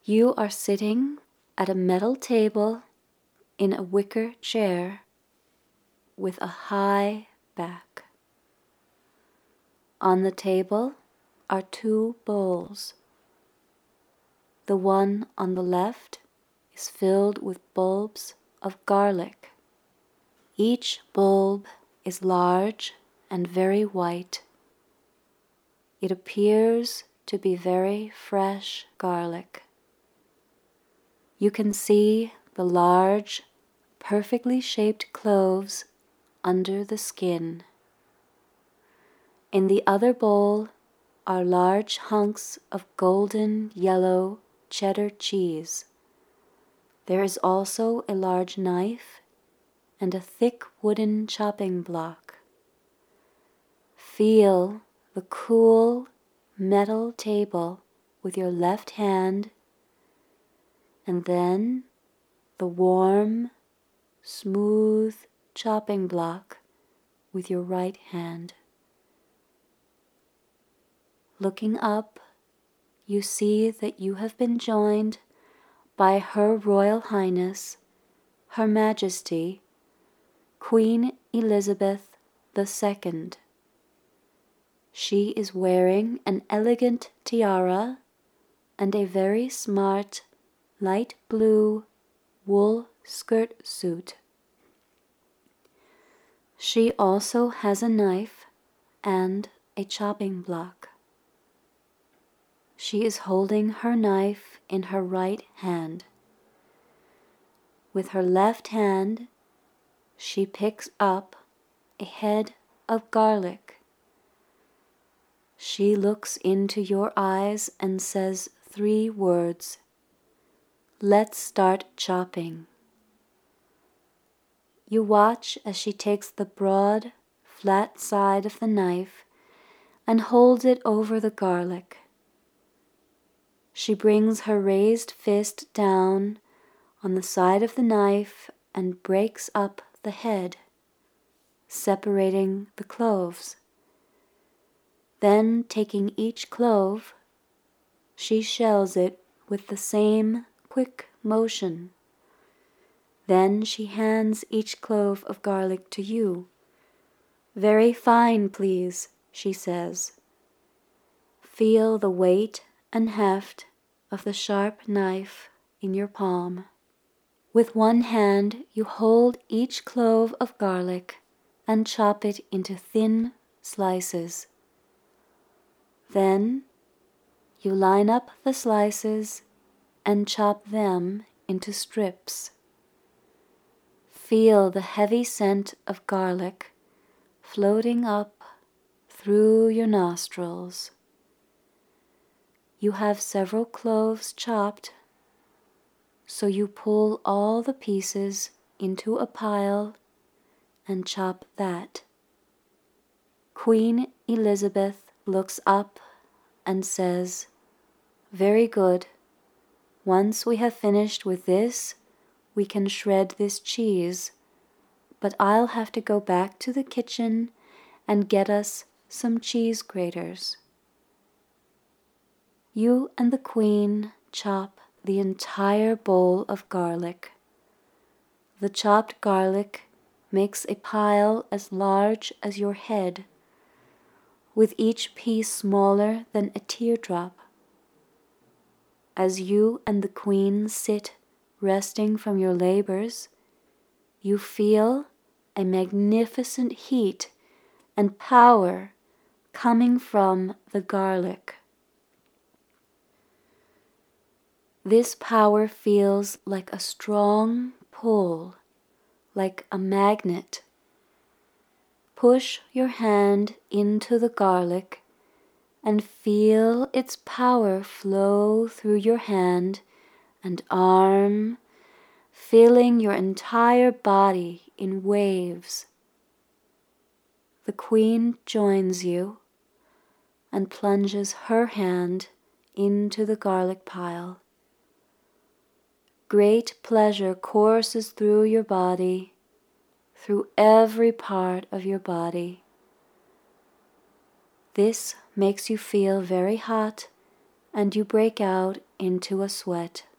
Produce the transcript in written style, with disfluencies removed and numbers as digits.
You are sitting at a metal table in a wicker chair with a high back. On the table are 2 bowls. The one on the left is filled with bulbs of garlic. Each bulb is large and very white. It appears to be very fresh garlic. You can see the large, perfectly shaped cloves under the skin. In the other bowl are large hunks of golden yellow cheddar cheese. There is also a large knife and a thick wooden chopping block. Feel the cool metal table with your left hand, and then the warm, smooth chopping block with your right hand. Looking up, you see that you have been joined by Her Royal Highness, Her Majesty, Queen Elizabeth II. She is wearing an elegant tiara and a very smart light blue wool skirt suit. She also has a knife and a chopping block. She is holding her knife in her right hand. With her left hand, she picks up a head of garlic. She looks into your eyes and says 3 words. Let's start chopping. You watch as she takes the broad, flat side of the knife and holds it over the garlic. She brings her raised fist down on the side of the knife and breaks up the head, separating the cloves. Then, taking each clove, she shells it with the same quick motion. Then she hands each clove of garlic to you. Very fine, please, she says. Feel the weight and heft of the sharp knife in your palm. With one hand, you hold each clove of garlic and chop it into thin slices. Then, you line up the slices and chop them into strips. Feel the heavy scent of garlic floating up through your nostrils. You have several cloves chopped, so you pull all the pieces into a pile and chop that. Queen Elizabeth looks up and says, "Very good. Once we have finished with this, we can shred this cheese, but I'll have to go back to the kitchen and get us some cheese graters." You and the Queen chop the entire bowl of garlic. The chopped garlic makes a pile as large as your head, with each piece smaller than a teardrop. As you and the Queen sit resting from your labors, you feel a magnificent heat and power coming from the garlic. This power feels like a strong pull, like a magnet. Push your hand into the garlic and feel its power flow through your hand and arm, filling your entire body in waves. The Queen joins you and plunges her hand into the garlic pile. Great pleasure courses through your body, through every part of your body. This makes you feel very hot, and you break out into a sweat.